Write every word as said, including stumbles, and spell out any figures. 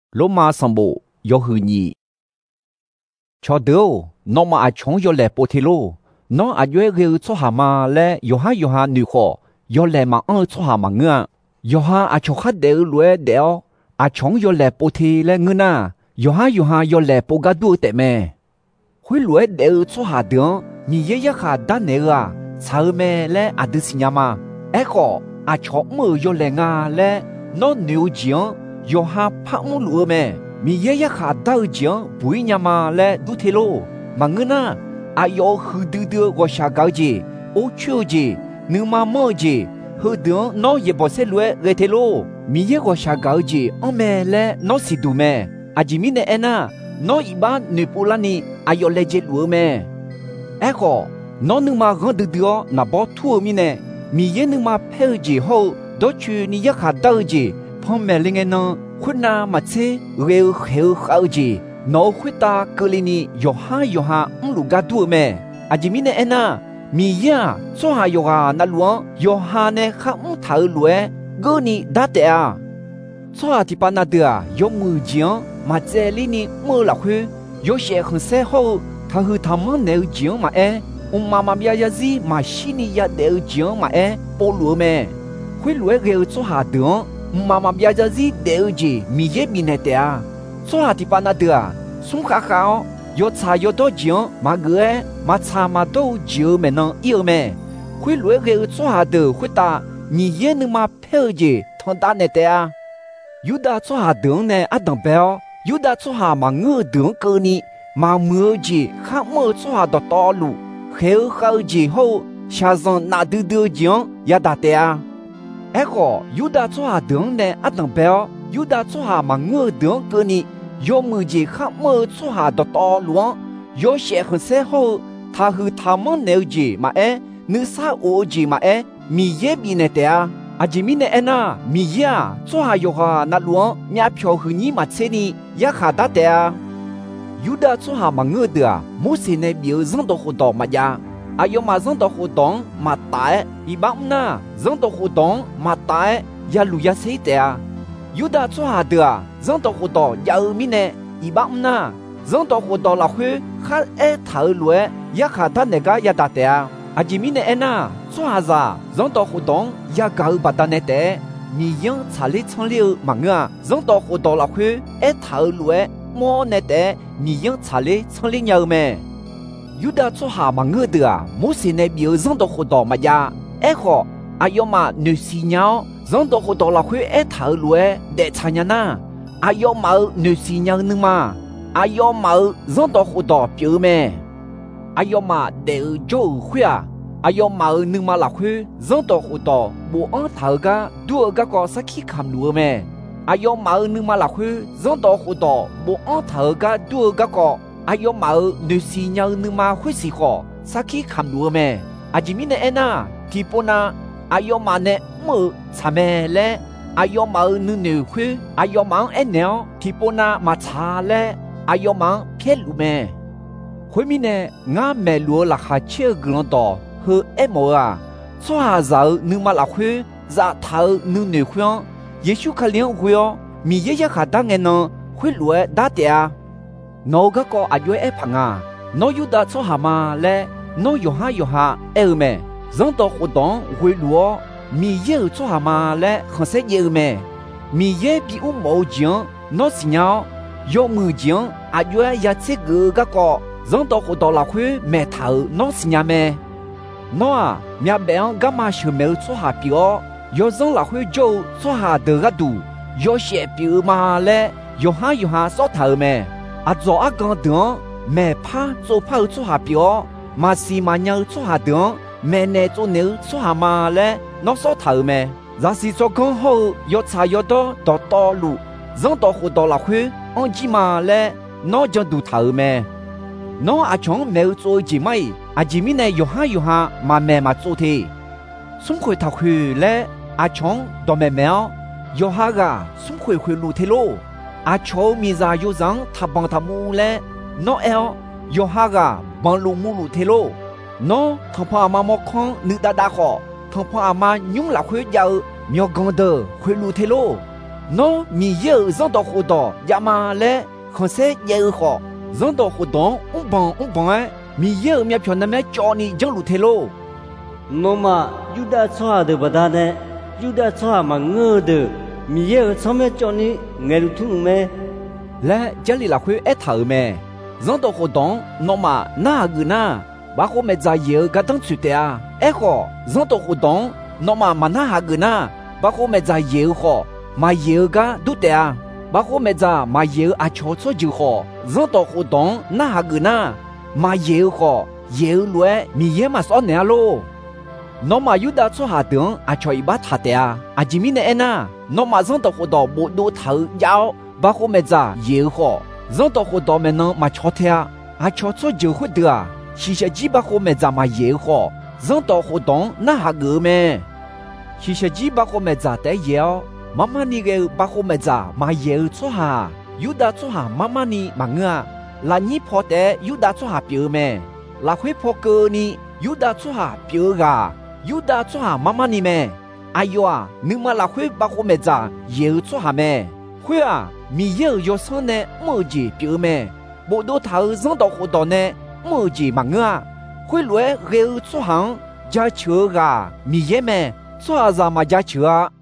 罗马上部要和你，瞧到那么阿穷要来波提路，那阿约个做下嘛嘞，要下要下女伙，要来嘛安做下嘛个，要下阿穷哈得来得，阿穷要来波提嘞个呐，要下要下要来波个多得咩？会来得做下的，你也要下单那个，查咩嘞阿得是呀嘛？哎个阿穷么要来啊嘞，那牛精。要下拍木路咩？咪也一下到讲不一样嘛嘞，都铁路，嘛个呐，啊要喝多多我下高级，我秋级，你妈么级，喝多那也不是路个铁路，咪也我下高级，我咩嘞，那是度咩？啊吉米呢哎呐，那一般你不拉你，啊要来接路咩？哎个，那你妈喝多多，那包土咪呢？咪也你妈配级后，都去你一下到级。phong mẹ linh anh nó khuất na mà chế rêu khéo khao gì nó khuất ta cơ linh ni yo ha yo ha ông lù gà đua mẹ à chỉ mi nè anh à mi ya cho ha yo ha na luang yo ha nè khá ông thở lue gơ ni đa tệ à cho ha thì pa na đua yo mù giang mà chế linh ni mơ là khuya yo sẽ không sẽ hậu thà hư tham mơ nêu giang mà e ông mà mà bia ya gì mà xin ni ya nêu giang mà e po lúa mẹ khuya lue rêu cho ha đua Mama biasa gì đều gì mi ye mi nè à, số hạt thì bạn đã được, súng khá khao, yo cha yo đó giang mà gửi, mà cha mà đâu giang mẹ nó yêu mẹ, khuya lúa cái số hạt được khuya ta, mi ye nữa mà phê gì thằng ta nè à, yo đã số hạt đường nè ăn đồng béo, yo đã số hạt mà ngơ đường cơ ni, mà mưa gì khác mưa số hạt đó to lù, khéo khao gì hậu, xa rằng nã đưa đưa giang, ya đã à.哎个，有的做下đường呢，阿等表；有的做下嘛我đường个呢，要么就看么做下的道路，要些很时候，他和他们了解嘛哎，你啥我解嘛哎，米也比那的啊，阿姐米那哎呐，米呀，做下要下那路，面票和你嘛车呢，也下得的啊。有的做下嘛我的啊，某些呢表人都好多嘛呀。ayo mà dân tộc hồ tông mà tại i bám na dân tộc hồ tông mà tại ya lu ya sei te a yuda cho ha de a dân tộc hồ tông ya ư mi ne i bám na dân tộc hồ tông là khuya khá e thở lue ya khá ta ne ga ya da te a a ji mi ne e na cho ha za dân tộc hồ tông ya ga ư ba ta ne te mi yang cha li chang liu ma nga dân tộc hồ tông là khuya e thở lue mo ne te mi yang cha li chang li nhau me有的做下嘛我的啊，某些呢表人都活到嘛呀，哎好，啊要嘛女犀鸟，人都活到了会哎头路哎，得参呀呐，啊要嘛女犀鸟呢嘛，啊要嘛人都活到表咩，啊要嘛得做会啊，啊要嘛呢嘛啦会人都活到不安头个多个个啥去看路咩，啊要嘛呢嘛啦会人都活到不安头个多个个。阿要冇女士nhau nữ嘛会是好，啥去看路咩？阿吉米呢？哎呐，提波呐，阿要嘛呢？冇查咩嘞？阿要冇女女会，阿要冇哎鸟，提波呐嘛查嘞？阿要冇骗路咩？后面呢？俺没路拉下车个多和哎冇啊，做下走女嘛拉会，咋头女女会？也许可能会哦，米爷爷下当然呢会路打的啊。nó cái có ai ấy phẳng à nó yêu đã cho hà mà lẽ nó yêu ha yêu ha em mẹ dân tộc của đó quê lúa mi yêu cho hà mà lẽ không sẽ yêu mẹ mi yêu bị u mẫu giang nó xí nhau yêu mưa giang ai ấy ya chết gỡ cái có dân tộc của đó là quê mẹ thở nó xí nhà mẹ nó à mẹ bé cái mà sửa mẹ cho hà biểu yêu dân là quê châu cho hà được cái đủ yêu sẽ biểu mà lẽ yêu ha yêu ha sao thở mẹ à cho à con đường mẹ pa cho pa cho hà biểu mà xí mà nhau cho hà đường mẹ nè cho nữ cho hà mà lẽ nó sao thở mẹ giả sử cho con hậu yo cha yo đó đó to lụ dân đó hồ đó là khuya ông chỉ mà lẽ nó cho đủ thở mẹ nó à chọn mẹ cho chỉ mày à chỉ mi này yo ha yo ha mà mẹ mà cho thì xung khuya thảo khuya lẽ à chọn đó mẹ mẹ yo ha ga xung khuya khuya lụ thế lô à cháu mi ra yo rằng thà bằng thà mu lẽ nó eo yo ha ga bằng lụ mu lụ thế lô nó thằng pa mà mò con nữ đã đã khó thằng pa mà nhúng là khuya giàu miêu gòn đờ khuya lụ thế lô nó mi yêu dân tộc hồ đỏ ya mà lẽ không sẽ yêu họ dân tộc hồ đỏ ung bằng ung bằng ấy mi yêu mi phiền nằm cho ni dân lụt thế lô nó mà Yuda cho được bà ta đấy Yuda cho mà ngơ được mi yêu cho mẹ cho ni nghe được thùng mẹ lẽ chỉ là khuyết ép thở mẹ dân tộc hồ đỏ nó mà na gừ na bà cô mẹ già yêu cái tăng chuyện à ép họ dân tộc hồ đỏ nó mà mà na gừ na bà cô mẹ già yêu họ mà yêu cái đút à bà cô mẹ già mà yêu à cho cho yêu họ dân tộc hồ đỏ na gừ na mà yêu họ yêu luôn mi yêu mà sao nè lô nó mà Yuda cho hà tướng à cho ý bát hạt à à chỉ mi nè na nó mà dân tộc hồ đỏ bộ đô thở giáo bà cô mẹ già yêu họ dân tộc hồ đỏ mẹ nó mà cho theo à cho cho yêu họ được à chỉ sẽ chỉ bà cô mẹ già mà yêu họ dân tộc hồ đỏ na gừ mẹ chỉ sẽ chỉ bà cô mẹ già tới yêu mama ni cái bà cô mẹ già mà yêu cho hà Yuda cho hà mama ni mà ngơ là nhị phò té Yuda cho hà biểu mẹ là khuyết phò cơ ni Yuda cho hà biểu gà Yuda cho hà mama ni mẹ ai à nhưng mà là khuyết bà cô mẹ già yêu cho hà mẹ khuyết à mi yêu yêu son nè mơ gì biểu mẹ bộ đô thảo dân tộc hồ đỏ nè mơ gì mà ngơ khuyết lúa yêu cho hàng gia chứa gà mi ye mẹ cho hà ra mà gia chứa